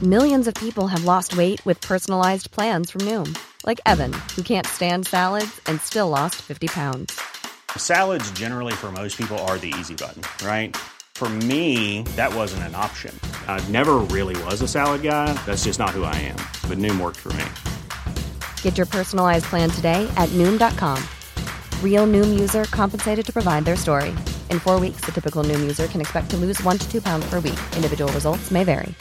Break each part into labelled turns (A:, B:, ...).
A: Millions of people have lost weight with personalized plans from Noom. Like Evan, who can't stand salads and still lost 50 pounds.
B: Salads generally for most people are the easy button, right? For me, that wasn't an option. I never really was a salad guy. That's just not who I am. But Noom worked for me.
A: Get your personalized plan today at Noom.com. Real Noom user compensated to provide their story. In 4 weeks, the typical Noom user can expect to lose 1 to 2 pounds per week. Individual results may vary.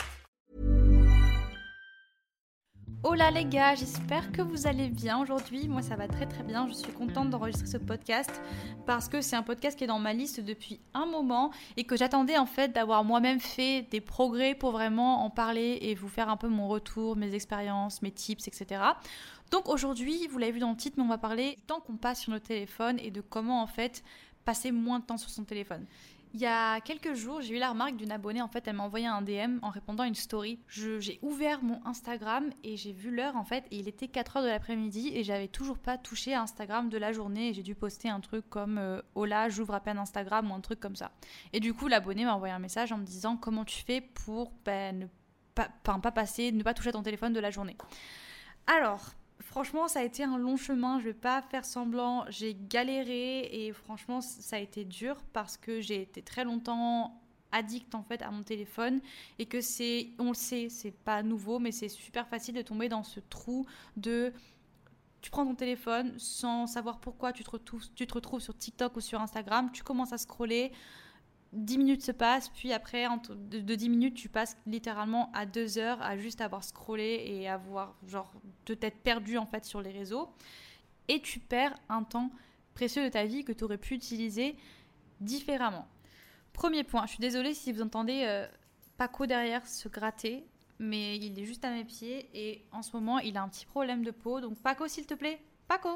C: Hola les gars, j'espère que vous allez bien aujourd'hui. Moi ça va très très bien, je suis contente d'enregistrer ce podcast parce que c'est un podcast qui est dans ma liste depuis un moment et que j'attendais en fait d'avoir moi-même fait des progrès pour vraiment en parler et vous faire un peu mon retour, mes expériences, mes tips, etc. Donc aujourd'hui, vous l'avez vu dans le titre, mais on va parler du temps qu'on passe sur notre téléphone et de comment en fait passer moins de temps sur son téléphone. Il y a quelques jours, j'ai eu la remarque d'une abonnée, en fait, elle m'a envoyé un DM en répondant à une story. J'ai ouvert mon Instagram et j'ai vu l'heure, en fait, et il était 4h de l'après-midi et j'avais toujours pas touché à Instagram de la journée et j'ai dû poster un truc comme « Hola, j'ouvre à peine Instagram » ou un truc comme ça. Et du coup, l'abonnée m'a envoyé un message en me disant « Comment tu fais pour ne pas toucher à ton téléphone de la journée ?» Alors... Franchement, ça a été un long chemin, je vais pas faire semblant, j'ai galéré et franchement, ça a été dur parce que j'ai été très longtemps addict en fait à mon téléphone et que on le sait, c'est pas nouveau, mais c'est super facile de tomber dans ce trou de... Tu prends ton téléphone sans savoir pourquoi tu te retrouves sur TikTok ou sur Instagram, tu commences à scroller, 10 minutes se passent, puis après, de 10 minutes, tu passes littéralement à 2 heures à juste avoir scrollé et avoir, de t'être perdu en fait sur les réseaux. Et tu perds un temps précieux de ta vie que tu aurais pu utiliser différemment. Premier point, je suis désolée si vous entendez Paco derrière se gratter, mais il est juste à mes pieds et en ce moment, il a un petit problème de peau. Donc Paco, s'il te plaît, Paco,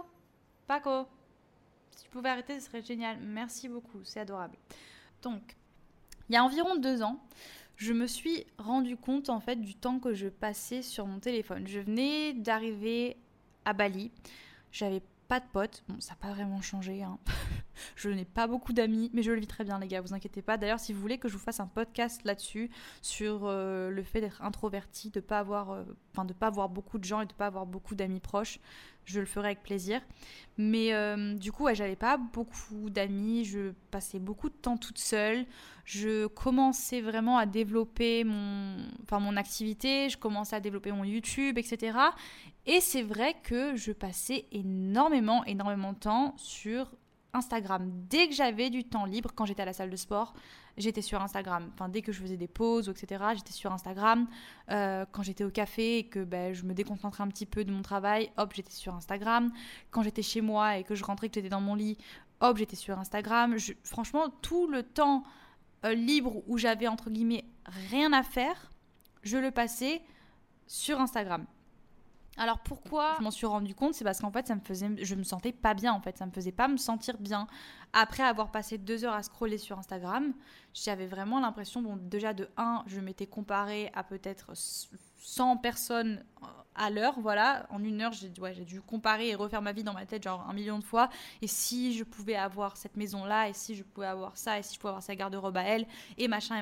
C: si tu pouvais arrêter, ce serait génial. Merci beaucoup, c'est adorable. Donc, il y a environ 2 ans, je me suis rendu compte en fait du temps que je passais sur mon téléphone. Je venais d'arriver à Bali, j'avais pas de potes, bon ça n'a pas vraiment changé, hein. Je n'ai pas beaucoup d'amis, mais je le vis très bien les gars, vous inquiétez pas. D'ailleurs si vous voulez que je vous fasse un podcast là-dessus, sur le fait d'être introverti, de pas avoir beaucoup de gens et de pas avoir beaucoup d'amis proches, je le ferai avec plaisir. Mais du coup, ouais, j'avais pas beaucoup d'amis, je passais beaucoup de temps toute seule. Je commençais vraiment à développer mon activité, je commençais à développer mon YouTube, etc. Et c'est vrai que je passais énormément de temps sur Instagram. Dès que j'avais du temps libre, quand j'étais à la salle de sport, j'étais sur Instagram. Enfin, dès que je faisais des pauses, etc., j'étais sur Instagram. Quand j'étais au café et que je me déconcentrais un petit peu de mon travail, hop, j'étais sur Instagram. Quand j'étais chez moi et que je rentrais, que j'étais dans mon lit, hop, j'étais sur Instagram. Franchement, tout le temps libre où j'avais, entre guillemets, rien à faire, je le passais sur Instagram. Alors pourquoi je m'en suis rendu compte, c'est parce qu'en fait je me sentais pas bien en fait, ça me faisait pas me sentir bien. Après avoir passé 2 heures à scroller sur Instagram, j'avais vraiment l'impression, déjà de 1, je m'étais comparée à peut-être 100 personnes à l'heure, voilà, en 1 heure j'ai dû comparer et refaire ma vie dans ma tête 1 million de fois, et si je pouvais avoir cette maison-là, et si je pouvais avoir ça, et si je pouvais avoir sa garde-robe à elle, et machin,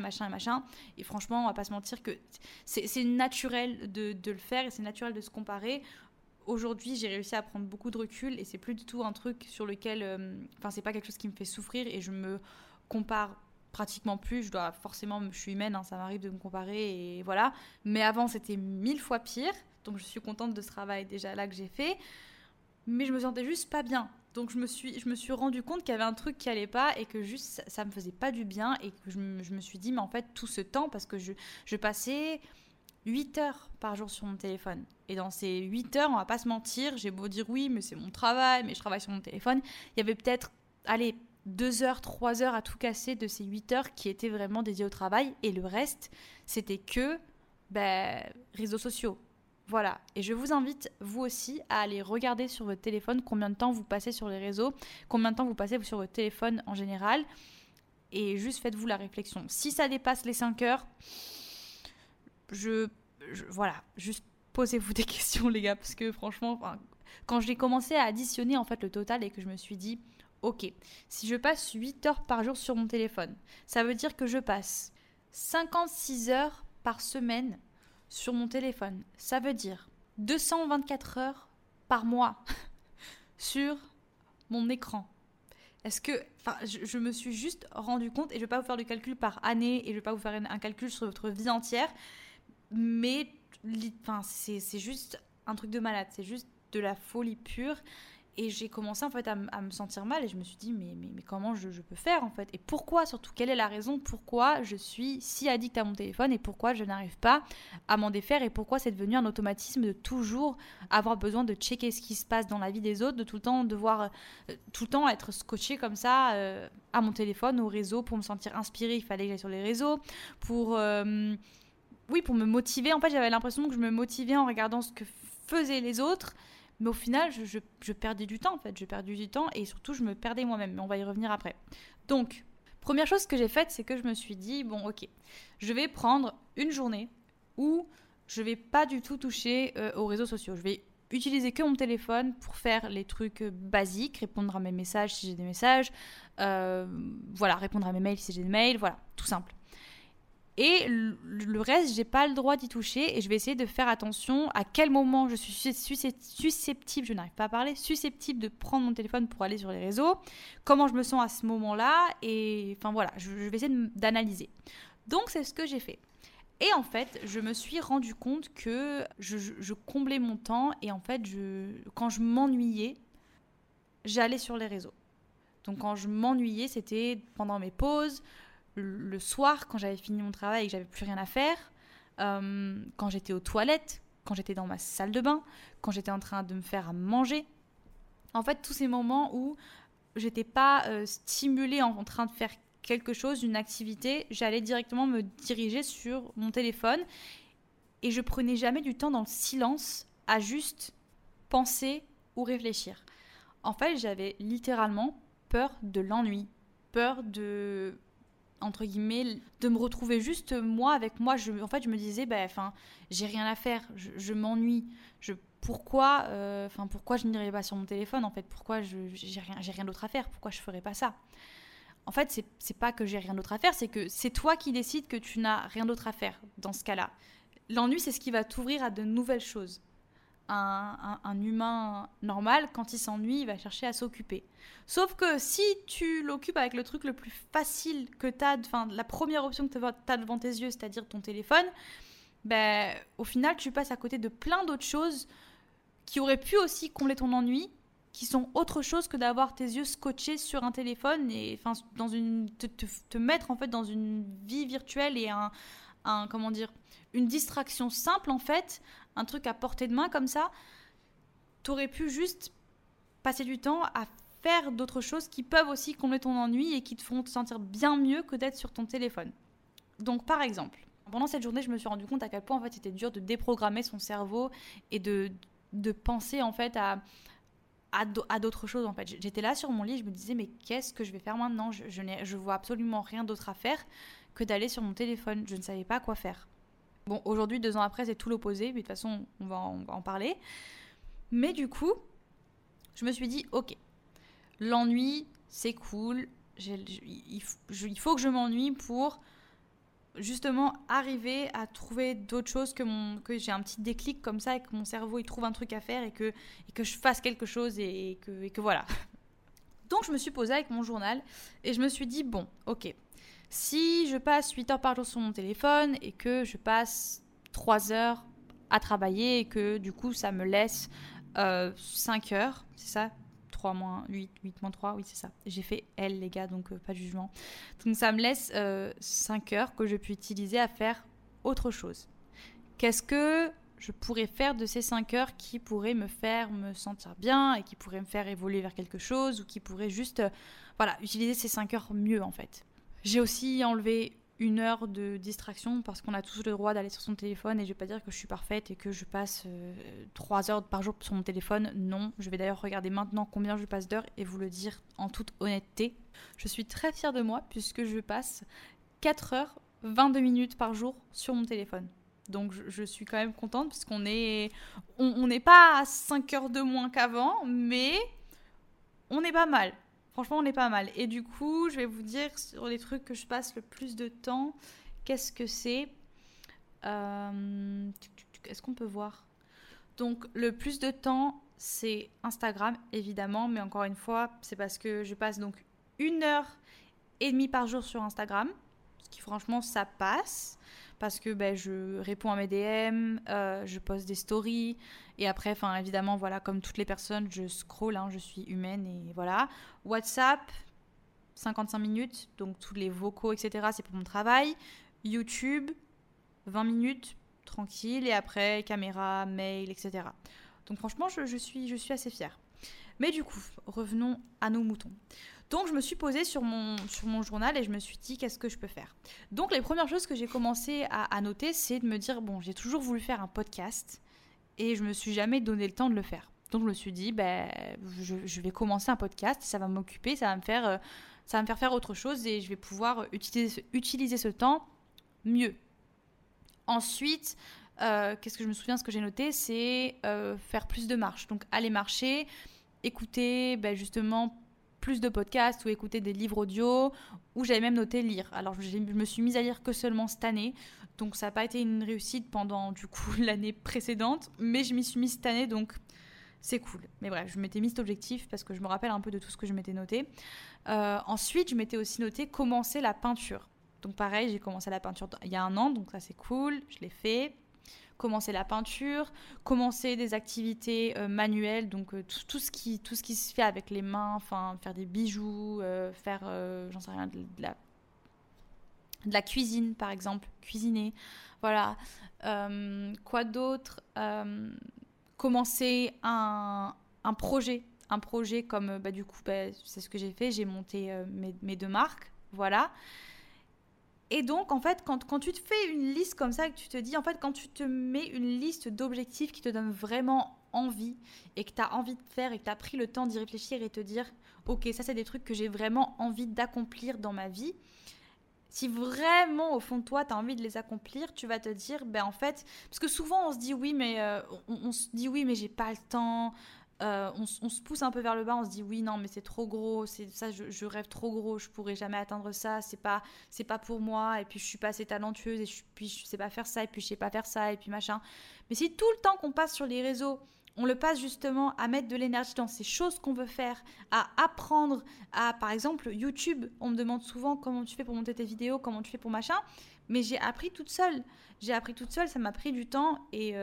C: et franchement on va pas se mentir que c'est naturel de le faire, et c'est naturel de se comparer. Aujourd'hui, j'ai réussi à prendre beaucoup de recul et c'est plus du tout un truc sur lequel... c'est pas quelque chose qui me fait souffrir et je me compare pratiquement plus. Je suis humaine, hein, ça m'arrive de me comparer et voilà. Mais avant, c'était 1000 fois pire. Donc, je suis contente de ce travail déjà là que j'ai fait. Mais je me sentais juste pas bien. Donc, je me suis rendu compte qu'il y avait un truc qui allait pas et que juste, ça me faisait pas du bien et que je me suis dit, mais en fait, tout ce temps, parce que je passais 8 heures par jour sur mon téléphone. Et dans ces 8 heures, on va pas se mentir, j'ai beau dire oui, mais c'est mon travail, mais je travaille sur mon téléphone. Il y avait peut-être, 2 heures, 3 heures à tout casser de ces 8 heures qui étaient vraiment dédiées au travail. Et le reste, c'était que réseaux sociaux. Voilà. Et je vous invite, vous aussi, à aller regarder sur votre téléphone combien de temps vous passez sur les réseaux, combien de temps vous passez sur votre téléphone en général. Et juste faites-vous la réflexion. Si ça dépasse les 5 heures... voilà, juste posez-vous des questions les gars, parce que franchement, quand j'ai commencé à additionner en fait le total et que je me suis dit, ok, si je passe 8 heures par jour sur mon téléphone, ça veut dire que je passe 56 heures par semaine sur mon téléphone. Ça veut dire 224 heures par mois sur mon écran. Je me suis juste rendu compte, et je ne vais pas vous faire du calcul par année, et je ne vais pas vous faire un calcul sur votre vie entière, mais c'est juste un truc de malade, c'est juste de la folie pure. Et j'ai commencé en fait à me sentir mal, et je me suis dit mais comment je peux faire en fait, et pourquoi surtout, quelle est la raison, pourquoi je suis si addict à mon téléphone et pourquoi je n'arrive pas à m'en défaire, et pourquoi c'est devenu un automatisme de toujours avoir besoin de checker ce qui se passe dans la vie des autres, de tout le temps devoir tout le temps être scotché comme ça à mon téléphone, au réseau. Pour me sentir inspirée, il fallait que j'aille sur les réseaux pour me motiver. En fait, j'avais l'impression que je me motivais en regardant ce que faisaient les autres. Mais au final, je perdais du temps, en fait. Je perdais du temps, et surtout, je me perdais moi-même. Mais on va y revenir après. Donc, première chose que j'ai faite, c'est que je me suis dit, bon, ok, je vais prendre une journée où je vais pas du tout toucher aux réseaux sociaux. Je vais utiliser que mon téléphone pour faire les trucs basiques, répondre à mes messages si j'ai des messages, répondre à mes mails si j'ai des mails, voilà, tout simple. Et le reste, j'ai pas le droit d'y toucher, et je vais essayer de faire attention à quel moment je suis susceptible, je n'arrive pas à parler, susceptible de prendre mon téléphone pour aller sur les réseaux, comment je me sens à ce moment-là, et enfin voilà, je vais essayer d'analyser. Donc c'est ce que j'ai fait. Et en fait, je me suis rendu compte que je comblais mon temps, et en fait, quand je m'ennuyais, j'allais sur les réseaux. Donc quand je m'ennuyais, c'était pendant mes pauses, le soir, quand j'avais fini mon travail et que j'avais plus rien à faire, quand j'étais aux toilettes, quand j'étais dans ma salle de bain, quand j'étais en train de me faire à manger. En fait, tous ces moments où j'étais pas stimulée en train de faire quelque chose, une activité, j'allais directement me diriger sur mon téléphone, et je prenais jamais du temps dans le silence à juste penser ou réfléchir. En fait, j'avais littéralement peur de l'ennui, peur de, entre guillemets, de me retrouver juste moi avec moi. Je me disais, j'ai rien à faire, je m'ennuie. Pourquoi je n'irais pas sur mon téléphone en fait? Pourquoi j'ai rien d'autre à faire? Pourquoi je ferais pas ça? En fait, c'est pas que j'ai rien d'autre à faire, c'est que c'est toi qui décides que tu n'as rien d'autre à faire dans ce cas-là. L'ennui, c'est ce qui va t'ouvrir à de nouvelles choses. Un humain normal, quand il s'ennuie, il va chercher à s'occuper. Sauf que si tu l'occupes avec le truc le plus facile que t'as, la première option que t'as devant tes yeux, c'est-à-dire ton téléphone, au final, tu passes à côté de plein d'autres choses qui auraient pu aussi combler ton ennui, qui sont autre chose que d'avoir tes yeux scotchés sur un téléphone et te mettre en fait dans une vie virtuelle et une distraction simple en fait, un truc à portée de main comme ça. T'aurais pu juste passer du temps à faire d'autres choses qui peuvent aussi combler ton ennui et qui te font te sentir bien mieux que d'être sur ton téléphone. Donc par exemple, pendant cette journée, je me suis rendu compte à quel point en fait c'était dur de déprogrammer son cerveau et de penser en fait à d'autres choses en fait. J'étais là sur mon lit, je me disais mais qu'est-ce que je vais faire maintenant? Je vois absolument rien d'autre à faire que d'aller sur mon téléphone. Je ne savais pas quoi faire. Bon, aujourd'hui, 2 ans après, c'est tout l'opposé, mais de toute façon, on va en parler. Mais du coup, je me suis dit, ok, l'ennui, c'est cool, il faut que je m'ennuie pour justement arriver à trouver d'autres choses, que j'ai un petit déclic comme ça, et que mon cerveau il trouve un truc à faire, et que je fasse quelque chose, et que voilà. Donc je me suis posée avec mon journal, et je me suis dit, bon, ok, si je passe 8 heures par jour sur mon téléphone, et que je passe 3 heures à travailler, et que du coup ça me laisse 5 heures, c'est ça? 3 moins 8 moins 3, oui c'est ça. J'ai fait L les gars, donc pas de jugement. Donc ça me laisse 5 heures que je peux utiliser à faire autre chose. Qu'est-ce que je pourrais faire de ces 5 heures qui pourraient me faire me sentir bien, et qui pourraient me faire évoluer vers quelque chose, ou qui pourraient juste utiliser ces 5 heures mieux en fait. J'ai aussi enlevé 1 heure de distraction, parce qu'on a tous le droit d'aller sur son téléphone, et je vais pas dire que je suis parfaite et que je passe 3 heures par jour sur mon téléphone. Non, je vais d'ailleurs regarder maintenant combien je passe d'heures et vous le dire en toute honnêteté. Je suis très fière de moi, puisque je passe 4 heures 22 minutes par jour sur mon téléphone. Donc je suis quand même contente, puisqu'on n'est pas à 5 heures de moins qu'avant, mais on est pas mal. Franchement, on est pas mal. Et du coup, je vais vous dire sur les trucs que je passe le plus de temps, qu'est-ce que c'est ? Est-ce qu'on peut voir ? Donc, le plus de temps, c'est Instagram, évidemment. Mais encore une fois, c'est parce que je passe donc 1h30 par jour sur Instagram. Ce qui, franchement, ça passe. Parce que je réponds à mes DM, je poste des stories. Et après, évidemment, voilà, comme toutes les personnes, je scrolle. Je suis humaine et voilà. WhatsApp, 55 minutes. Donc, tous les vocaux, etc., c'est pour mon travail. YouTube, 20 minutes. Tranquille, et après caméra, mail, etc. Donc franchement, je suis assez fière. Mais du coup, revenons à nos moutons. Donc je me suis posée sur mon journal et je me suis dit, qu'est-ce que je peux faire ? Donc les premières choses que j'ai commencé à noter, c'est de me dire, j'ai toujours voulu faire un podcast et je me suis jamais donné le temps de le faire. Donc je me suis dit, je vais commencer un podcast, ça va m'occuper, ça va me faire faire autre chose et je vais pouvoir utiliser ce temps mieux. Ensuite, qu'est-ce que je me souviens, ce que j'ai noté, c'est faire plus de marches. Donc, aller marcher, écouter justement plus de podcasts ou écouter des livres audio, ou j'avais même noté lire. Alors, je me suis mise à lire que seulement cette année. Donc, ça n'a pas été une réussite pendant, du coup, l'année précédente. Mais je m'y suis mise cette année, donc c'est cool. Mais bref, je m'étais mis cet objectif parce que je me rappelle un peu de tout ce que je m'étais noté. Ensuite, je m'étais aussi noté commencer la peinture. Donc pareil, j'ai commencé la peinture il y a 1 an, donc ça c'est cool, je l'ai fait. Commencer la peinture, commencer des activités manuelles, donc tout ce qui se fait avec les mains, faire des bijoux, faire, j'en sais rien, de la cuisine par exemple, cuisiner, voilà. Quoi d'autre ? Commencer un projet comme du coup, c'est ce que j'ai fait, j'ai monté mes 2 marques, voilà. Et donc, en fait, quand tu te fais une liste comme ça, que tu te dis, en fait, quand tu te mets une liste d'objectifs qui te donnent vraiment envie et que tu as envie de faire et que tu as pris le temps d'y réfléchir et te dire, ok, ça, c'est des trucs que j'ai vraiment envie d'accomplir dans ma vie. Si vraiment, au fond de toi, tu as envie de les accomplir, tu vas te dire, en fait, parce que souvent, on se dit oui, mais on se dit oui, mais j'ai pas le temps. On se pousse un peu vers le bas, on se dit oui, non, mais c'est trop gros, je rêve trop gros, je pourrais jamais atteindre ça, c'est pas pour moi, et puis je suis pas assez talentueuse, et puis je sais pas faire ça, et puis je sais pas faire ça, et puis machin. Mais si tout le temps qu'on passe sur les réseaux, on le passe justement à mettre de l'énergie dans ces choses qu'on veut faire, à apprendre, par exemple, YouTube, on me demande souvent comment tu fais pour monter tes vidéos, comment tu fais pour machin, mais j'ai appris toute seule, ça m'a pris du temps, et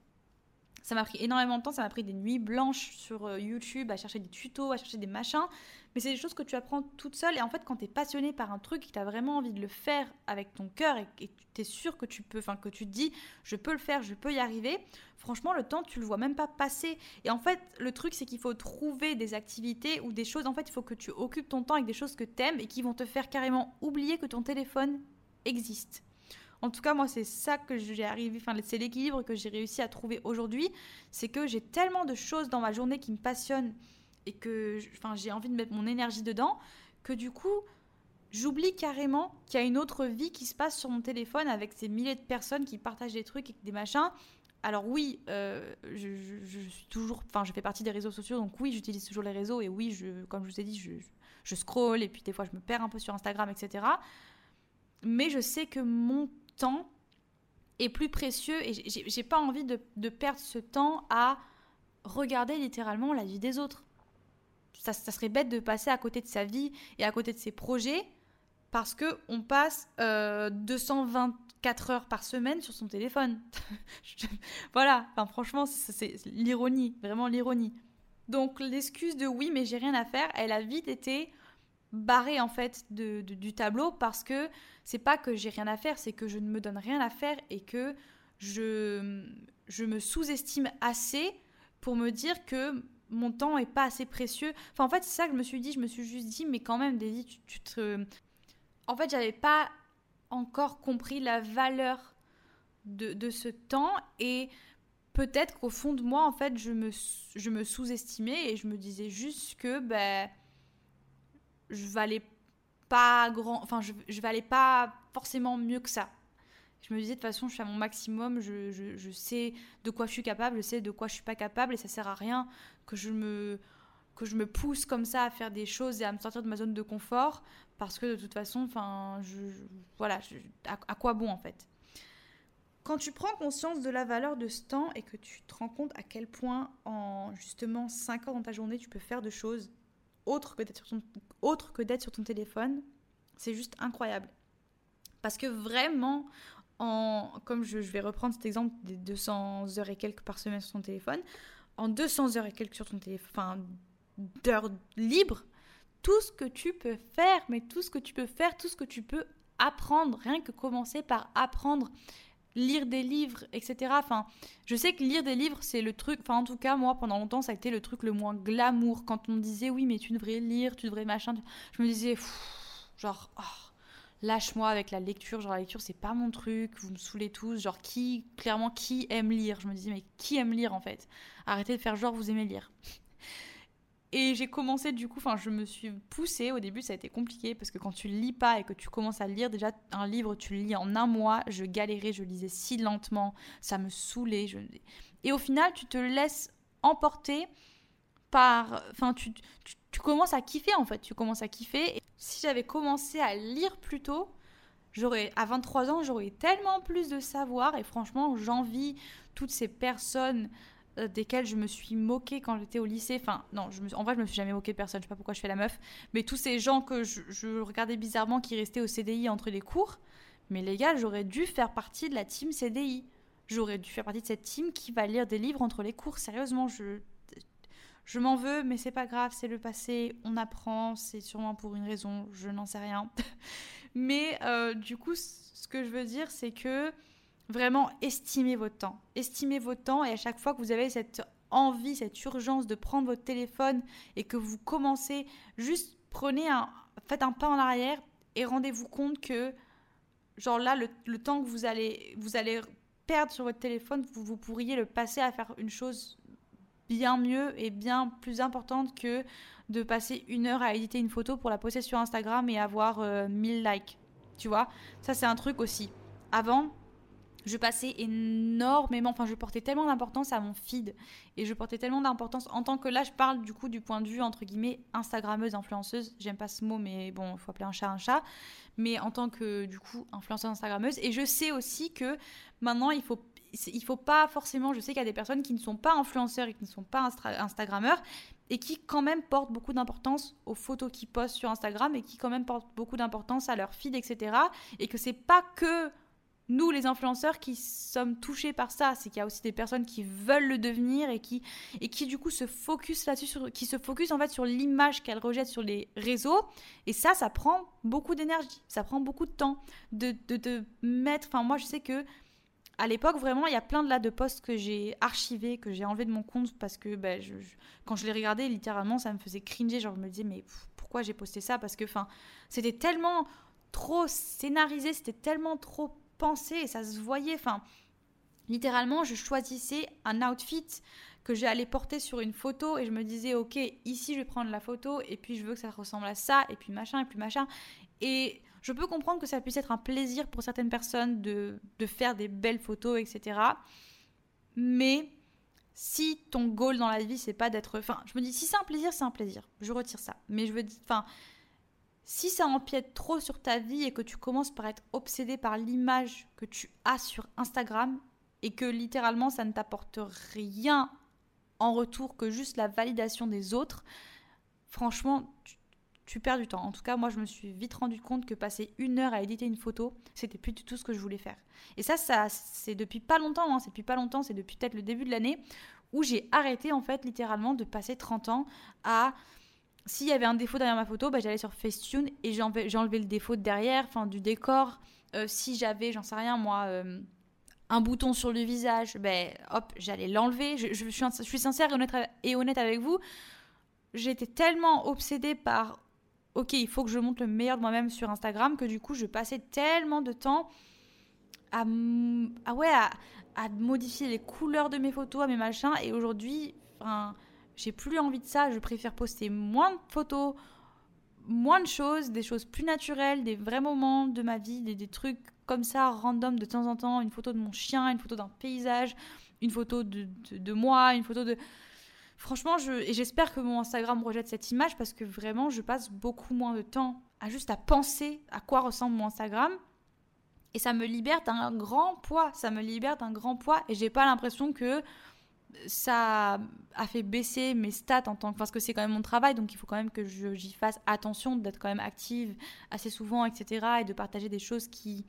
C: ça m'a pris énormément de temps, ça m'a pris des nuits blanches sur YouTube à chercher des tutos, à chercher des machins. Mais c'est des choses que tu apprends toute seule. Et en fait, quand tu es passionné par un truc et que tu as vraiment envie de le faire avec ton cœur et tu es sûr que tu peux, que tu te dis, je peux le faire, je peux y arriver, franchement, le temps, tu le vois même pas passer. Et en fait, le truc, c'est qu'il faut trouver des activités ou des choses. En fait, il faut que tu occupes ton temps avec des choses que tu aimes et qui vont te faire carrément oublier que ton téléphone existe. En tout cas, moi, c'est ça que j'ai arrivé, c'est l'équilibre que j'ai réussi à trouver aujourd'hui. C'est que j'ai tellement de choses dans ma journée qui me passionnent et que j'ai envie de mettre mon énergie dedans que du coup, j'oublie carrément qu'il y a une autre vie qui se passe sur mon téléphone avec ces milliers de personnes qui partagent des trucs et des machins. Alors oui, je suis toujours, je fais partie des réseaux sociaux, donc oui, j'utilise toujours les réseaux et oui, comme je vous ai dit, je scrolle et puis des fois, je me perds un peu sur Instagram, etc. Mais je sais que mon temps est plus précieux et j'ai pas envie de perdre ce temps à regarder littéralement la vie des autres. Ça serait bête de passer à côté de sa vie et à côté de ses projets parce qu'on passe 224 heures par semaine sur son téléphone. Voilà, franchement, c'est l'ironie, vraiment l'ironie. Donc l'excuse de oui, mais j'ai rien à faire, elle a vite été barrée en fait du tableau parce que c'est pas que j'ai rien à faire, c'est que je ne me donne rien à faire et que je me sous-estime assez pour me dire que mon temps est pas assez précieux. En fait, c'est ça que je me suis juste dit, mais quand même, Daisy, en fait, j'avais pas encore compris la valeur de ce temps et peut-être qu'au fond de moi, en fait, je me sous-estimais et je me disais juste que je valais pas je valais pas forcément mieux que ça. Je me disais de toute façon, je fais à mon maximum, je sais de quoi je suis capable, je sais de quoi je suis pas capable et ça sert à rien que je me pousse comme ça à faire des choses et à me sortir de ma zone de confort parce que de toute façon, à quoi bon en fait. quand tu prends conscience de la valeur de ce temps et que tu te rends compte à quel point en justement 5 heures dans ta journée, tu peux faire de choses autres que d'être sur ton téléphone, c'est juste incroyable. Parce que vraiment, comme je vais reprendre cet exemple des 200 heures et quelques par semaine sur ton téléphone, en 200 heures et quelques sur ton téléphone, enfin, d'heures libres, tout ce que tu peux faire, tout ce que tu peux apprendre, rien que commencer par apprendre, lire des livres, etc. Enfin, je sais que lire des livres, c'est le truc, enfin en tout cas, moi, pendant longtemps, ça a été le truc le moins glamour. Quand on me disait, oui, mais tu devrais lire, tu devrais machin, je me disais, genre, lâche-moi avec la lecture, genre la lecture, c'est pas mon truc, vous me saoulez tous, genre qui aime lire? Je me disais, mais qui aime lire en fait? Arrêtez de faire genre vous aimez lire. Et j'ai commencé du coup, je me suis poussée. Au début, ça a été compliqué parce que quand tu lis pas et que tu commences à lire, déjà un livre, tu le lis en un mois. Je galérais, je lisais si lentement, ça me saoulait. Et au final, tu te laisses emporter par... tu commences à kiffer en fait. Tu commences à kiffer. Et si j'avais commencé à lire plus tôt, à 23 ans, j'aurais tellement plus de savoir. Et franchement, j'envie toutes ces personnes desquels je me suis moquée quand j'étais au lycée. En vrai, je me suis jamais moquée de personne. Je sais pas pourquoi je fais la meuf. Mais tous ces gens que je regardais bizarrement qui restaient au CDI entre les cours. Mais les gars, j'aurais dû faire partie de la team CDI. J'aurais dû faire partie de cette team qui va lire des livres entre les cours. Sérieusement, je m'en veux, mais c'est pas grave. C'est le passé. On apprend. C'est sûrement pour une raison. Je n'en sais rien. Mais du coup, ce que je veux dire, c'est que vraiment, estimez votre temps. Estimez votre temps et à chaque fois que vous avez cette envie, cette urgence de prendre votre téléphone et que vous commencez, juste faites un pas en arrière et rendez-vous compte que, genre là, le temps que vous allez perdre sur votre téléphone, vous pourriez le passer à faire une chose bien mieux et bien plus importante que de passer 1 heure à éditer une photo pour la poster sur Instagram et avoir 1000 likes. Tu vois, ça c'est un truc aussi. Avant, je passais énormément, je portais tellement d'importance à mon feed et je portais tellement d'importance en tant que, là je parle du coup du point de vue entre guillemets instagrammeuse, influenceuse, j'aime pas ce mot mais bon, il faut appeler un chat, mais en tant que du coup influenceuse instagrammeuse. Et je sais aussi que maintenant il faut pas forcément, je sais qu'il y a des personnes qui ne sont pas influenceurs et qui ne sont pas instagrammeurs et qui quand même portent beaucoup d'importance aux photos qu'ils postent sur Instagram et qui quand même portent beaucoup d'importance à leur feed, etc. Et que c'est pas que nous, les influenceurs, qui sommes touchés par ça, c'est qu'il y a aussi des personnes qui veulent le devenir et qui du coup se focus là-dessus, qui se focus en fait sur l'image qu'elles rejettent sur les réseaux. Et ça prend beaucoup d'énergie, ça prend beaucoup de temps de mettre. Moi, je sais que à l'époque, vraiment, il y a plein de posts que j'ai archivés, que j'ai enlevés de mon compte parce que quand je les regardais, littéralement, ça me faisait cringer. Genre, je me disais, mais pourquoi j'ai posté ça? Parce que c'était tellement trop scénarisé, c'était tellement trop pensé et ça se voyait. Littéralement, je choisissais un outfit que j'allais porter sur une photo et je me disais, ok, ici je vais prendre la photo et puis je veux que ça ressemble à ça et puis machin. Et je peux comprendre que ça puisse être un plaisir pour certaines personnes de faire des belles photos, etc. Mais si ton goal dans la vie, c'est pas d'être... je me dis, si c'est un plaisir, c'est un plaisir. Je retire ça. Mais je veux dire... Si ça empiète trop sur ta vie et que tu commences par être obsédé par l'image que tu as sur Instagram et que littéralement ça ne t'apporte rien en retour que juste la validation des autres, franchement, tu perds du temps. En tout cas, moi, je me suis vite rendu compte que passer 1 heure à éditer une photo, c'était plus du tout ce que je voulais faire. Et ça c'est depuis pas longtemps, hein. C'est depuis peut-être le début de l'année où j'ai arrêté en fait littéralement de passer 30 ans à... S'il y avait un défaut derrière ma photo, j'allais sur Facetune et j'enlevais le défaut de derrière, du décor. Si j'avais, j'en sais rien moi, un bouton sur le visage, hop, j'allais l'enlever. Je suis sincère et honnête avec vous. J'étais tellement obsédée par, ok, il faut que je montre le meilleur de moi-même sur Instagram que du coup, je passais tellement de temps à modifier les couleurs de mes photos, à mes machins. Et aujourd'hui, j'ai plus envie de ça, je préfère poster moins de photos, moins de choses, des choses plus naturelles, des vrais moments de ma vie, des trucs comme ça, random de temps en temps, une photo de mon chien, une photo d'un paysage, une photo de moi, une photo de... Franchement, et j'espère que mon Instagram rejette cette image parce que vraiment, je passe beaucoup moins de temps à juste à penser à quoi ressemble mon Instagram. Et ça me libère d'un grand poids. Et j'ai pas l'impression que ça a fait baisser mes stats parce que c'est quand même mon travail, donc il faut quand même que j'y fasse attention, d'être quand même active assez souvent, etc. Et de partager des choses qui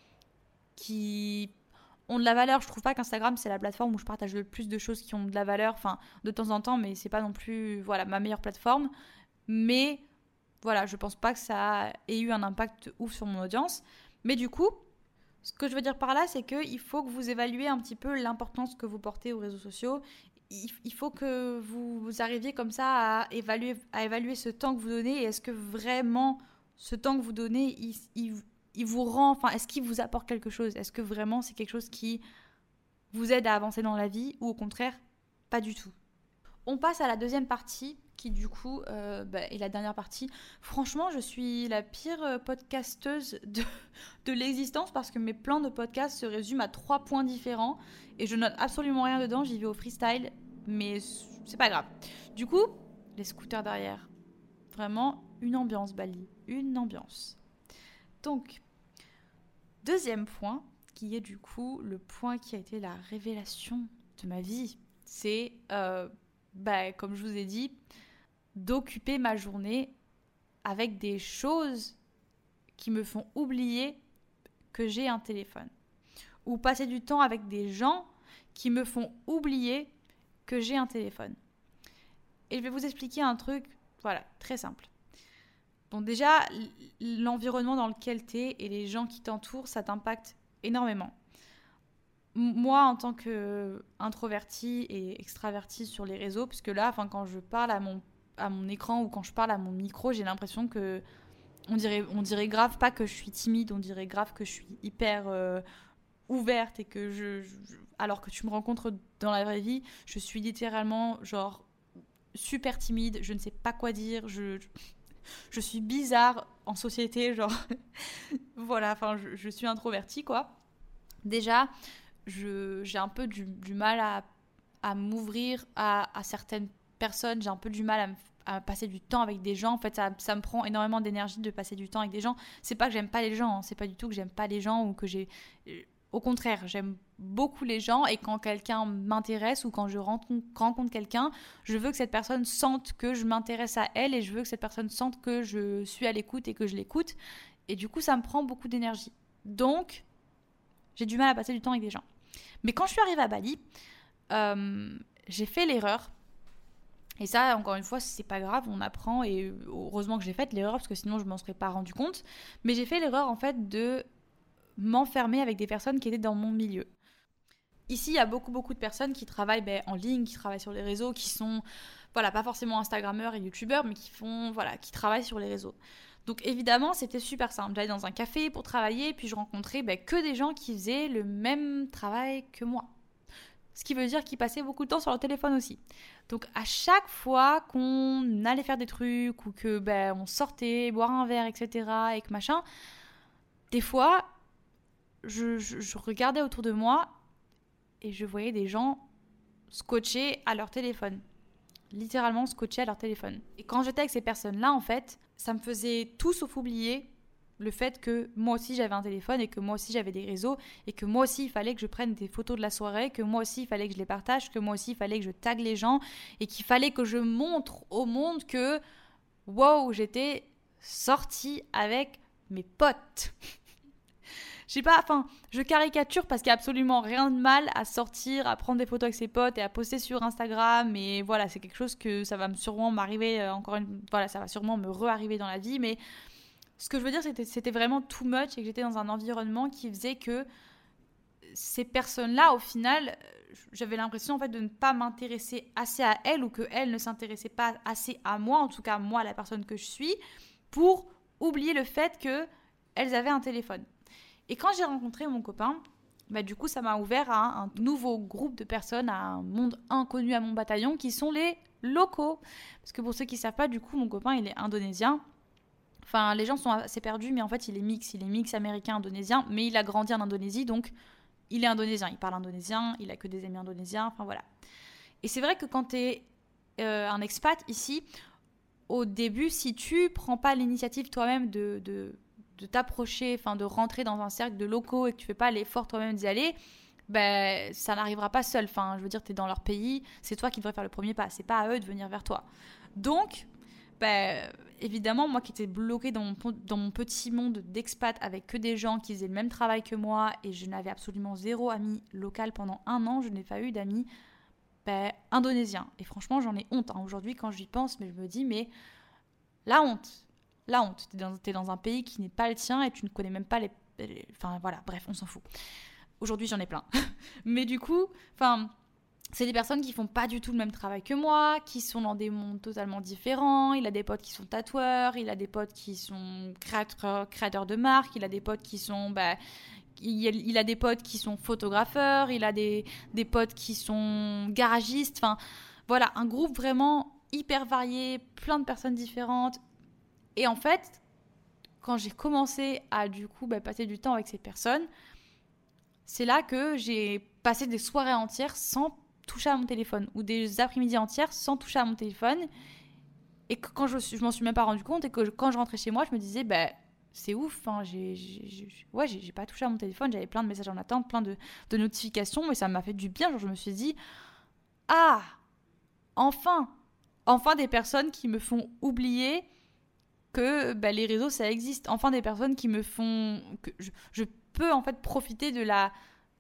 C: ont de la valeur. Je trouve pas qu'Instagram c'est la plateforme où je partage le plus de choses qui ont de la valeur, enfin de temps en temps, mais c'est pas non plus ma meilleure plateforme. Mais voilà, je pense pas que ça ait eu un impact ouf sur mon audience. Mais du coup, ce que je veux dire par là, c'est qu'il faut que vous évaluez un petit peu l'importance que vous portez aux réseaux sociaux. Il faut que vous arriviez comme ça à évaluer ce temps que vous donnez. Et est-ce que vraiment ce temps que vous donnez, il vous rend, enfin, est-ce qu'il vous apporte quelque chose ? Est-ce que vraiment c'est quelque chose qui vous aide à avancer dans la vie ou au contraire, pas du tout ? On passe à la deuxième partie qui du coup est la dernière partie. Franchement, je suis la pire podcasteuse de l'existence parce que mes plans de podcast se résument à 3 points différents et je note absolument rien dedans, j'y vais au freestyle, mais c'est pas grave. Du coup, les scooters derrière. Vraiment, une ambiance, Bali. Une ambiance. Donc, deuxième point, qui est du coup le point qui a été la révélation de ma vie, c'est, comme je vous ai dit, d'occuper ma journée avec des choses qui me font oublier que j'ai un téléphone. Ou passer du temps avec des gens qui me font oublier que j'ai un téléphone. Et je vais vous expliquer un truc, très simple. Donc déjà, l'environnement dans lequel tu es et les gens qui t'entourent, ça t'impacte énormément. Moi, en tant qu'introvertie et extravertie sur les réseaux, puisque là, quand je parle à mon écran ou quand je parle à mon micro, j'ai l'impression que on dirait grave pas que je suis timide, on dirait grave que je suis hyper ouverte et que alors que tu me rencontres dans la vraie vie, je suis littéralement genre super timide, je ne sais pas quoi dire, je suis bizarre en société, genre je suis introvertie quoi. Déjà, j'ai un peu du mal à m'ouvrir à certaines personnes, j'ai un peu du mal à passer du temps avec des gens. En fait, ça me prend énormément d'énergie de passer du temps avec des gens. C'est pas que j'aime pas les gens, hein. C'est pas du tout que j'aime pas les gens ou que j'ai... Au contraire, j'aime beaucoup les gens et quand quelqu'un m'intéresse ou quand je rencontre quelqu'un, je veux que cette personne sente que je m'intéresse à elle et je veux que cette personne sente que je suis à l'écoute et que je l'écoute. Et du coup, ça me prend beaucoup d'énergie. Donc, j'ai du mal à passer du temps avec des gens. Mais quand je suis arrivée à Bali, j'ai fait l'erreur. Et ça, encore une fois, c'est pas grave, on apprend. Et heureusement que j'ai fait l'erreur parce que sinon, je m'en serais pas rendu compte. Mais j'ai fait l'erreur, en fait, de m'enfermer avec des personnes qui étaient dans mon milieu. Ici, il y a beaucoup de personnes qui travaillent en ligne, qui travaillent sur les réseaux, qui sont, pas forcément Instagrammeurs et YouTubeurs, mais qui travaillent sur les réseaux. Donc évidemment, c'était super simple. J'allais dans un café pour travailler, puis je rencontrais que des gens qui faisaient le même travail que moi. Ce qui veut dire qu'ils passaient beaucoup de temps sur leur téléphone aussi. Donc à chaque fois qu'on allait faire des trucs ou que on sortait, boire un verre, etc. et que machin, des fois, je regardais autour de moi et je voyais des gens scotchés à leur téléphone. Littéralement scotchés à leur téléphone. Et quand j'étais avec ces personnes-là, en fait, ça me faisait tout sauf oublier le fait que moi aussi j'avais un téléphone et que moi aussi j'avais des réseaux et que moi aussi il fallait que je prenne des photos de la soirée, que moi aussi il fallait que je les partage, que moi aussi il fallait que je tague les gens et qu'il fallait que je montre au monde que wow, j'étais sortie avec mes potes. Je sais pas, je caricature parce qu'il n'y a absolument rien de mal à sortir, à prendre des photos avec ses potes et à poster sur Instagram. Et voilà, c'est quelque chose que ça va sûrement m'arriver, ça va sûrement me re-arriver dans la vie. Mais ce que je veux dire, c'était vraiment too much et que j'étais dans un environnement qui faisait que ces personnes-là, au final, j'avais l'impression en fait de ne pas m'intéresser assez à elles ou qu'elles ne s'intéressaient pas assez à moi, en tout cas moi, la personne que je suis, pour oublier le fait qu'elles avaient un téléphone. Et quand j'ai rencontré mon copain, du coup, ça m'a ouvert à un nouveau groupe de personnes, à un monde inconnu à mon bataillon, qui sont les locaux. Parce que pour ceux qui ne savent pas, du coup, mon copain, il est indonésien. Enfin, les gens sont assez perdus, mais en fait, il est mix américain-indonésien, mais il a grandi en Indonésie, donc il est indonésien. Il parle indonésien, il a que des amis indonésiens, enfin voilà. Et c'est vrai que quand tu es un expat ici, au début, si tu prends pas l'initiative toi-même de de t'approcher, de rentrer dans un cercle de locaux et que tu fais pas l'effort toi-même d'y aller, ça n'arrivera pas seul. Je veux dire, tu es dans leur pays, c'est toi qui devrais faire le premier pas, c'est pas à eux de venir vers toi. Donc, évidemment, moi qui étais bloquée dans mon petit monde d'expat avec que des gens qui faisaient le même travail que moi et je n'avais absolument zéro ami local pendant 1 an, je n'ai pas eu d'amis indonésiens. Et franchement, j'en ai honte. Aujourd'hui, quand j'y pense, mais je me dis, mais la honte. T'es dans un pays qui n'est pas le tien et tu ne connais même pas voilà, bref, on s'en fout. Aujourd'hui, j'en ai plein. Mais du coup, c'est des personnes qui font pas du tout le même travail que moi, qui sont dans des mondes totalement différents. Il a des potes qui sont tatoueurs, il a des potes qui sont créateurs de marques, il a des potes qui sont... il a des potes qui sont photographeurs, il a des potes qui sont garagistes. Voilà, un groupe vraiment hyper varié, plein de personnes différentes. Et en fait, quand j'ai commencé à du coup passer du temps avec ces personnes, c'est là que j'ai passé des soirées entières sans toucher à mon téléphone ou des après-midi entières sans toucher à mon téléphone. Et que quand je m'en suis même pas rendu compte et que quand je rentrais chez moi, je me disais c'est ouf, j'ai pas touché à mon téléphone, j'avais plein de messages en attente, plein de notifications, mais ça m'a fait du bien. Genre, je me suis dit enfin des personnes qui me font oublier que les réseaux ça existe, enfin des personnes qui me font que je peux en fait profiter de la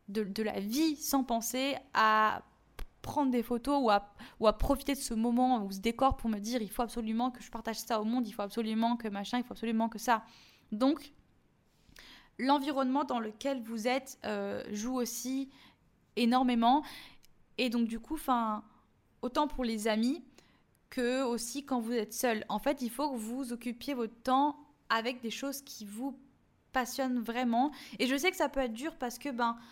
C: vie sans penser à prendre des photos ou à profiter de ce moment ou ce décor pour me dire il faut absolument que je partage ça au monde, il faut absolument que machin, il faut absolument que ça. Donc l'environnement dans lequel vous êtes joue aussi énormément. Et donc du coup, autant pour les amis que aussi quand vous êtes seul. En fait, il faut que vous occupiez votre temps avec des choses qui vous passionnent vraiment. Et je sais que ça peut être dur parce que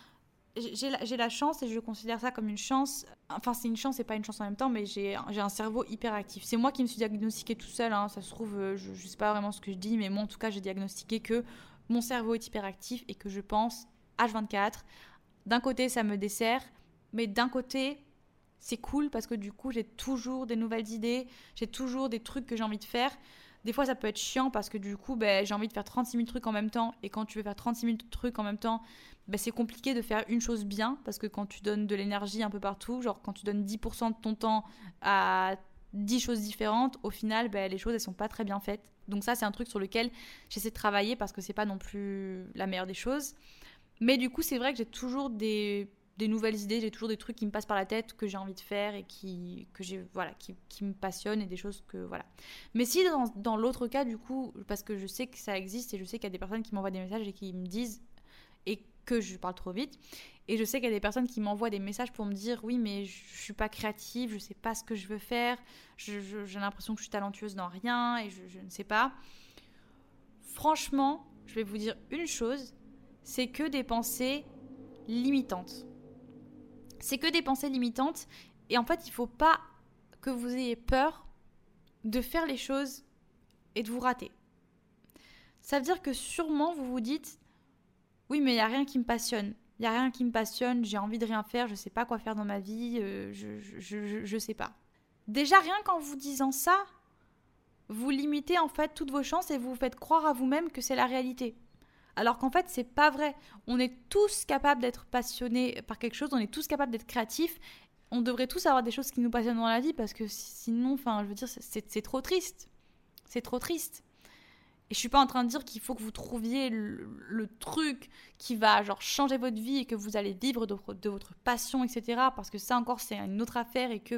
C: j'ai la chance, et je considère ça comme une chance. Enfin, c'est une chance et pas une chance en même temps, mais j'ai un cerveau hyper actif. C'est moi qui me suis diagnostiquée tout seul. Ça se trouve, je sais pas vraiment ce que je dis, mais moi en tout cas, j'ai diagnostiqué que mon cerveau est hyper actif et que je pense H24. D'un côté, ça me dessert, mais d'un côté, c'est cool parce que du coup, j'ai toujours des nouvelles idées, j'ai toujours des trucs que j'ai envie de faire. Des fois, ça peut être chiant parce que du coup, j'ai envie de faire 36 000 trucs en même temps. Et quand tu veux faire 36 000 trucs en même temps, c'est compliqué de faire une chose bien. Parce que quand tu donnes de l'énergie un peu partout, genre quand tu donnes 10% de ton temps à 10 choses différentes, au final, les choses, elles sont pas très bien faites. Donc ça, c'est un truc sur lequel j'essaie de travailler parce que c'est pas non plus la meilleure des choses. Mais du coup, c'est vrai que j'ai toujours des nouvelles idées, j'ai toujours des trucs qui me passent par la tête que j'ai envie de faire et qui me passionnent et des choses que voilà. Mais si dans l'autre cas du coup, parce que je sais que ça existe et je sais qu'il y a des personnes qui m'envoient des messages et qui me disent et que je parle trop vite et je sais qu'il y a des personnes qui m'envoient des messages pour me dire oui mais je suis pas créative, je sais pas ce que je veux faire, j'ai l'impression que je suis talentueuse dans rien et je ne sais pas. Franchement, je vais vous dire une chose, c'est que des pensées limitantes. C'est que des pensées limitantes et en fait, il faut pas que vous ayez peur de faire les choses et de vous rater. Ça veut dire que sûrement vous vous dites oui, mais il n'y a rien qui me passionne. Il n'y a rien qui me passionne, j'ai envie de rien faire, je ne sais pas quoi faire dans ma vie, je sais pas. Déjà, rien qu'en vous disant ça, vous limitez en fait toutes vos chances et vous faites croire à vous-même que c'est la réalité. Alors qu'en fait, c'est pas vrai. On est tous capables d'être passionnés par quelque chose, on est tous capables d'être créatifs. On devrait tous avoir des choses qui nous passionnent dans la vie parce que sinon, je veux dire, c'est trop triste. C'est trop triste. Et je suis pas en train de dire qu'il faut que vous trouviez le truc qui va changer votre vie et que vous allez vivre de votre passion, etc. Parce que ça encore, c'est une autre affaire et que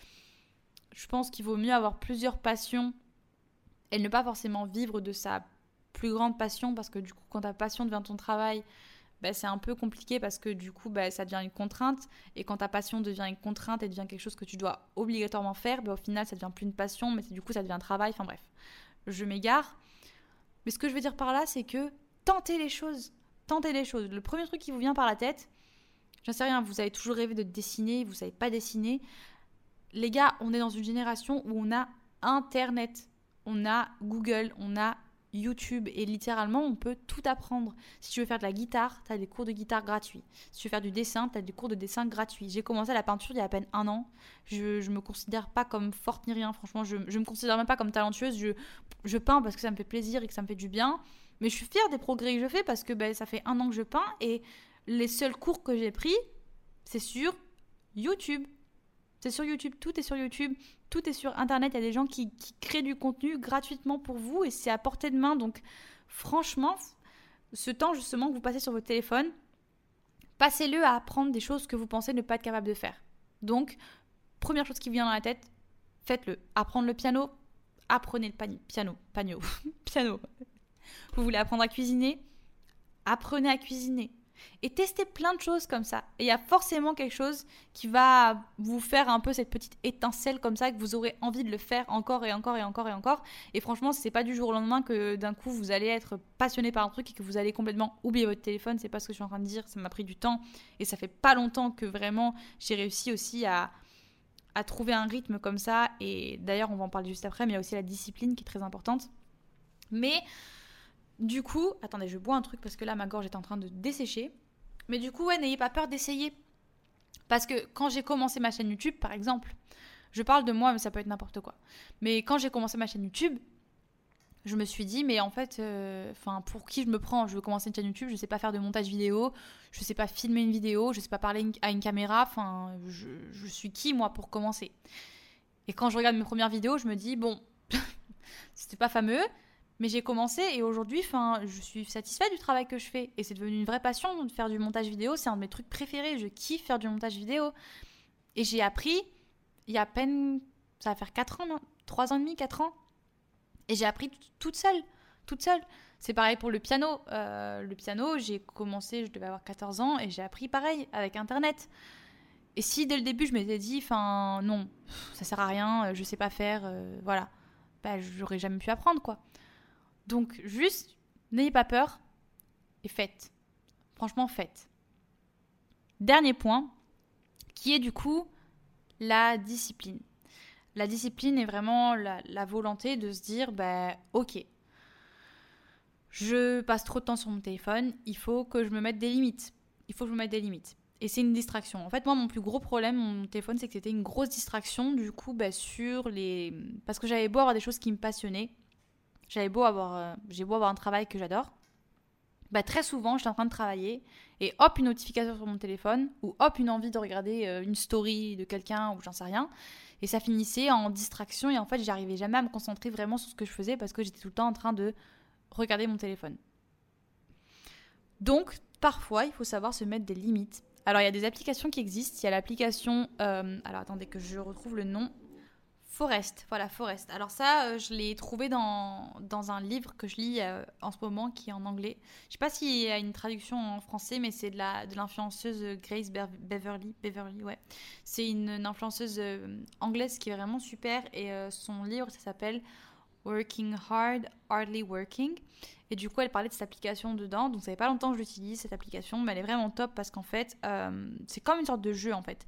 C: je pense qu'il vaut mieux avoir plusieurs passions et ne pas forcément vivre de sa plus grande passion parce que du coup quand ta passion devient ton travail c'est un peu compliqué parce que du coup ça devient une contrainte et quand ta passion devient une contrainte et devient quelque chose que tu dois obligatoirement faire au final ça devient plus une passion mais du coup ça devient un travail, enfin bref, je m'égare. Mais ce que je veux dire par là c'est que tentez les choses. Le premier truc qui vous vient par la tête, j'en sais rien, vous avez toujours rêvé de dessiner, vous savez pas dessiner, les gars, on est dans une génération où on a Internet, on a Google, on a YouTube et littéralement on peut tout apprendre. Si tu veux faire de la guitare, tu as des cours de guitare gratuits. Si tu veux faire du dessin, tu as des cours de dessin gratuits. J'ai commencé la peinture il y a à peine 1 an. Je me considère pas comme forte ni rien, franchement, je me considère même pas comme talentueuse. Je peins parce que ça me fait plaisir et que ça me fait du bien. Mais je suis fière des progrès que je fais parce que ça fait 1 an que je peins et les seuls cours que j'ai pris, c'est sur YouTube. C'est sur YouTube, tout est sur YouTube, tout est sur Internet. Il y a des gens qui créent du contenu gratuitement pour vous et c'est à portée de main. Donc franchement, ce temps justement que vous passez sur votre téléphone, passez-le à apprendre des choses que vous pensez ne pas être capable de faire. Donc, première chose qui vient dans la tête, faites-le. Apprendre le piano, apprenez le piano. Vous voulez apprendre à cuisiner, apprenez à cuisiner. Et testez plein de choses comme ça. Et il y a forcément quelque chose qui va vous faire un peu cette petite étincelle comme ça, que vous aurez envie de le faire encore et encore et encore et encore. Et franchement, c'est pas du jour au lendemain que d'un coup vous allez être passionné par un truc et que vous allez complètement oublier votre téléphone. C'est pas ce que je suis en train de dire, ça m'a pris du temps. Et ça fait pas longtemps que vraiment j'ai réussi aussi à trouver un rythme comme ça. Et d'ailleurs, on va en parler juste après, mais il y a aussi la discipline qui est très importante. Mais du coup, attendez, je bois un truc parce que là, ma gorge est en train de dessécher. Mais du coup, n'ayez pas peur d'essayer. Parce que quand j'ai commencé ma chaîne YouTube, par exemple, je parle de moi, mais ça peut être n'importe quoi. Mais quand j'ai commencé ma chaîne YouTube, je me suis dit, mais en fait, pour qui je me prends ? Je veux commencer une chaîne YouTube, je ne sais pas faire de montage vidéo, je ne sais pas filmer une vidéo, je ne sais pas parler à une caméra. Je suis qui, moi, pour commencer ? Et quand je regarde mes premières vidéos, je me dis, bon, c'était pas fameux. Mais j'ai commencé et aujourd'hui, je suis satisfaite du travail que je fais. Et c'est devenu une vraie passion de faire du montage vidéo. C'est un de mes trucs préférés. Je kiffe faire du montage vidéo. Et j'ai appris, il y a à peine, ça va faire 4 ans, non 3 ans et demi, 4 ans. Et j'ai appris toute seule. C'est pareil pour le piano. Le piano, j'ai commencé, je devais avoir 14 ans et j'ai appris pareil avec Internet. Et si dès le début, je m'étais dit, non, ça sert à rien, je sais pas faire, voilà. J'aurais jamais pu apprendre, quoi. Donc, juste, n'ayez pas peur et faites. Franchement, faites. Dernier point, qui est du coup la discipline. La discipline est vraiment la volonté de se dire, ok, je passe trop de temps sur mon téléphone, il faut que je me mette des limites. Et c'est une distraction. En fait, moi, mon plus gros problème, mon téléphone, c'est que c'était une grosse distraction, du coup, parce que j'avais beau avoir des choses qui me passionnaient, j'ai beau avoir un travail que j'adore, très souvent, j'étais en train de travailler et hop, une notification sur mon téléphone ou hop, une envie de regarder une story de quelqu'un ou j'en sais rien. Et ça finissait en distraction et en fait, j'arrivais jamais à me concentrer vraiment sur ce que je faisais parce que j'étais tout le temps en train de regarder mon téléphone. Donc, parfois, il faut savoir se mettre des limites. Alors, il y a des applications qui existent. Il y a l'application... alors, attendez que je retrouve le nom... Forest. Alors ça, je l'ai trouvé dans un livre que je lis en ce moment qui est en anglais. Je sais pas s'il y a une traduction en français, mais c'est de l'influenceuse Grace Beverly, ouais. C'est une influenceuse anglaise qui est vraiment super et son livre, ça s'appelle Working Hard, Hardly Working. Et du coup, elle parlait de cette application dedans. Donc ça fait pas longtemps que je l'utilise, cette application, mais elle est vraiment top parce qu'en fait, c'est comme une sorte de jeu en fait.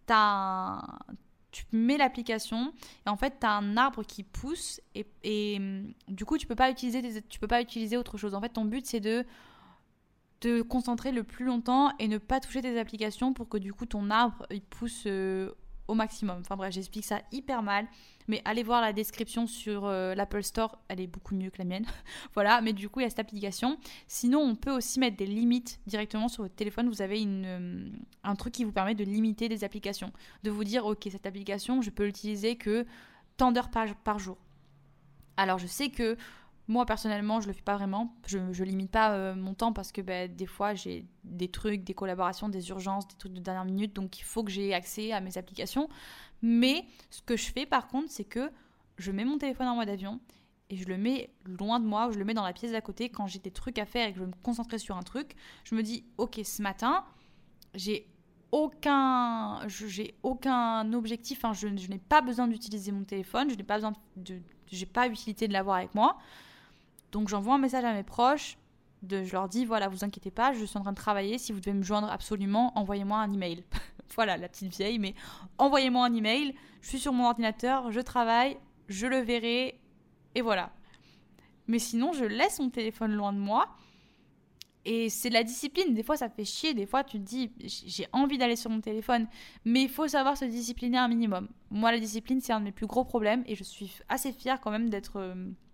C: Tu mets l'application et en fait tu as un arbre qui pousse et du coup tu peux pas utiliser autre chose. En fait ton but c'est de te concentrer le plus longtemps et ne pas toucher tes applications pour que du coup ton arbre il pousse au maximum. Enfin bref, j'explique ça hyper mal, mais allez voir la description sur l'Apple Store, elle est beaucoup mieux que la mienne. Voilà, mais du coup il y a cette application. Sinon on peut aussi mettre des limites directement sur votre téléphone. Vous avez un truc qui vous permet de limiter des applications, de vous dire ok, cette application je peux l'utiliser que tant d'heures par jour. Alors je sais que moi personnellement je le fais pas vraiment, je limite pas mon temps parce que des fois j'ai des trucs, des collaborations, des urgences, des trucs de dernière minute, donc il faut que j'ai accès à mes applications. Mais ce que je fais par contre, c'est que je mets mon téléphone en mode avion et je le mets loin de moi, ou je le mets dans la pièce d'à côté quand j'ai des trucs à faire et que je veux me concentrer sur un truc. Je me dis ok, ce matin j'ai aucun objectif, je n'ai pas besoin d'utiliser mon téléphone, j'ai pas utilité de l'avoir avec moi. Donc j'envoie un message à mes proches, je leur dis voilà, vous inquiétez pas, je suis en train de travailler, si vous devez me joindre absolument, envoyez-moi un email. Voilà, la petite vieille, mais envoyez-moi un email, je suis sur mon ordinateur, je travaille, je le verrai, et voilà. Mais sinon, je laisse mon téléphone loin de moi, et c'est de la discipline. Des fois, ça fait chier, des fois, tu te dis, j'ai envie d'aller sur mon téléphone, mais il faut savoir se discipliner un minimum. Moi, la discipline, c'est un de mes plus gros problèmes, et je suis assez fière quand même d'être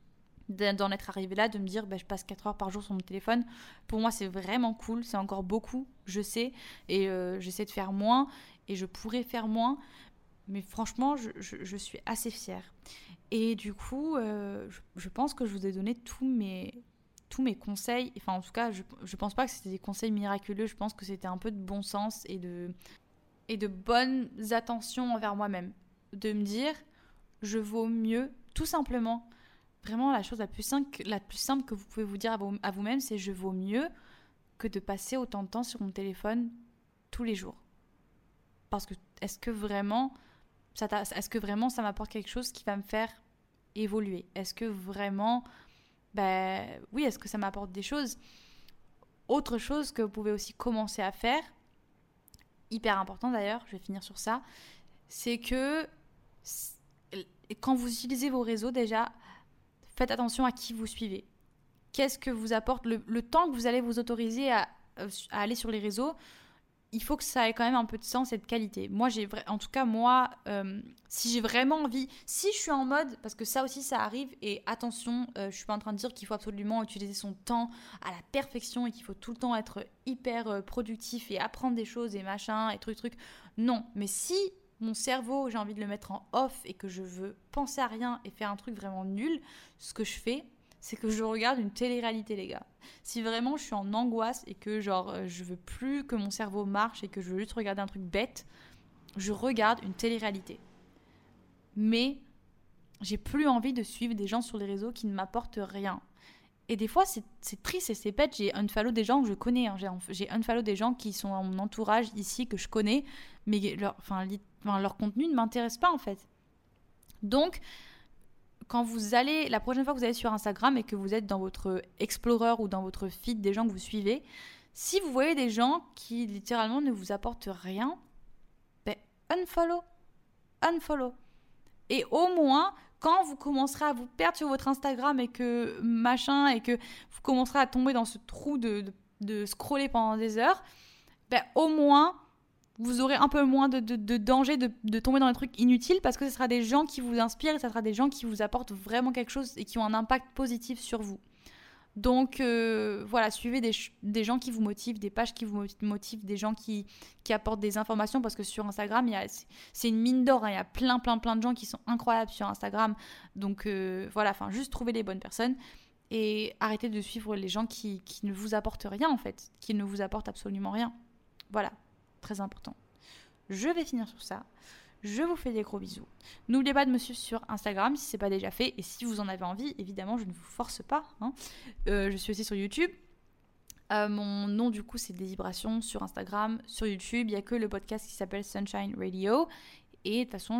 C: d'en être arrivé là, de me dire je passe 4 heures par jour sur mon téléphone. Pour moi, c'est vraiment cool, c'est encore beaucoup, je sais, et j'essaie de faire moins, et je pourrais faire moins, mais franchement, je suis assez fière. Et du coup, je pense que je vous ai donné tous mes conseils. Enfin, en tout cas, je pense pas que c'était des conseils miraculeux, je pense que c'était un peu de bon sens et de bonnes attentions envers moi-même. De me dire, je vaux mieux, tout simplement. Vraiment, la chose la plus simple que vous pouvez vous dire à vous-même, c'est je vaux mieux que de passer autant de temps sur mon téléphone tous les jours. Parce que est-ce que vraiment ça m'apporte quelque chose qui va me faire évoluer? Est-ce que vraiment, oui, est-ce que ça m'apporte des choses? Autre chose que vous pouvez aussi commencer à faire, hyper important d'ailleurs, je vais finir sur ça, c'est que quand vous utilisez vos réseaux déjà, faites attention à qui vous suivez. Qu'est-ce que vous apporte le temps que vous allez vous autoriser à aller sur les réseaux? Il faut que ça ait quand même un peu de sens et de qualité. Moi, si j'ai vraiment envie, si je suis en mode, parce que ça aussi ça arrive, et attention, je suis pas en train de dire qu'il faut absolument utiliser son temps à la perfection et qu'il faut tout le temps être hyper productif et apprendre des choses et machin et truc. Non, mais si mon cerveau, j'ai envie de le mettre en off et que je veux penser à rien et faire un truc vraiment nul, ce que je fais, c'est que je regarde une télé-réalité, les gars. Si vraiment je suis en angoisse et que je veux plus que mon cerveau marche et que je veux juste regarder un truc bête, je regarde une télé-réalité. Mais j'ai plus envie de suivre des gens sur les réseaux qui ne m'apportent rien. Et des fois, c'est triste et c'est bête. J'ai unfollow des gens que je connais. J'ai unfollow des gens qui sont dans mon entourage ici, que je connais, mais leur contenu ne m'intéresse pas en fait. Donc, la prochaine fois que vous allez sur Instagram et que vous êtes dans votre Explorer ou dans votre feed des gens que vous suivez, si vous voyez des gens qui littéralement ne vous apportent rien, unfollow. Et au moins, quand vous commencerez à vous perdre sur votre Instagram et que vous commencerez à tomber dans ce trou de scroller pendant des heures, au moins vous aurez un peu moins de danger de tomber dans des trucs inutiles, parce que ce sera des gens qui vous inspirent et ce sera des gens qui vous apportent vraiment quelque chose et qui ont un impact positif sur vous. Donc voilà, suivez des gens qui vous motivent, des pages qui vous motivent, des gens qui apportent des informations, parce que sur Instagram, c'est une mine d'or, hein, il y a plein de gens qui sont incroyables sur Instagram. Donc juste trouver les bonnes personnes et arrêtez de suivre les gens qui ne vous apportent rien en fait, qui ne vous apportent absolument rien. Voilà. Très important. Je vais finir sur ça. Je vous fais des gros bisous. N'oubliez pas de me suivre sur Instagram si ce n'est pas déjà fait. Et si vous en avez envie, évidemment, je ne vous force pas. Je suis aussi sur YouTube. Mon nom, du coup, c'est Des Vibrations sur Instagram. Sur YouTube, il n'y a que le podcast qui s'appelle Sunshine Radio. Et de toute façon,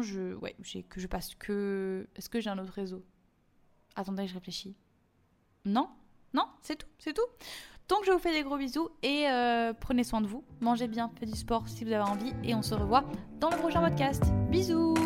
C: Est-ce que j'ai un autre réseau? Attendez, je réfléchis. Non, c'est tout. Donc je vous fais des gros bisous et prenez soin de vous, mangez bien, faites du sport si vous avez envie et on se revoit dans le prochain podcast. Bisous!